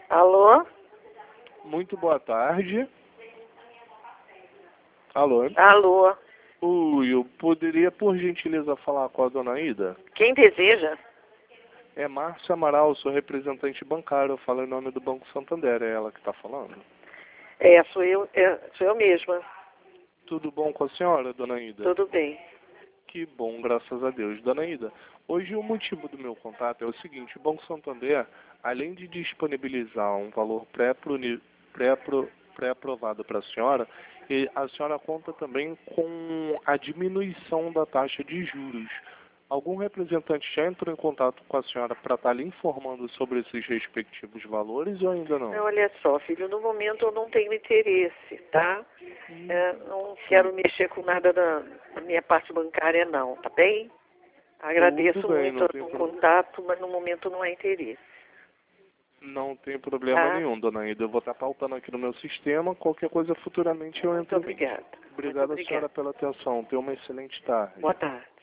Alô? Muito boa tarde. Alô? Alô? Oi, eu poderia, por gentileza, falar com a dona Ida? Quem deseja? É Márcio Amaral, sou representante bancário, eu falo em nome do Banco Santander, é ela que está falando. Sou eu mesma. Tudo bom com a senhora, dona Ida? Tudo bem. Que bom, graças a Deus. Dona Ida, hoje o motivo do meu contato é o seguinte: o Banco Santander, além de disponibilizar um valor pré-aprovado para a senhora conta também com a diminuição da taxa de juros. Algum representante já entrou em contato com a senhora para estar lhe informando sobre esses respectivos valores ou ainda não? Olha só, filho, no momento eu não tenho interesse, tá? Não quero mexer com nada da minha parte bancária, não, tá bem? Agradeço Tudo bem, muito não tem o problema. contato, mas no momento não há interesse. Não tem problema Tá? nenhum, dona Ida. Eu vou estar pautando aqui no meu sistema. Qualquer coisa futuramente eu Muito entro em obrigada. Obrigado, Muito senhora, obrigada. pela atenção. Tenha uma excelente tarde. Boa tarde.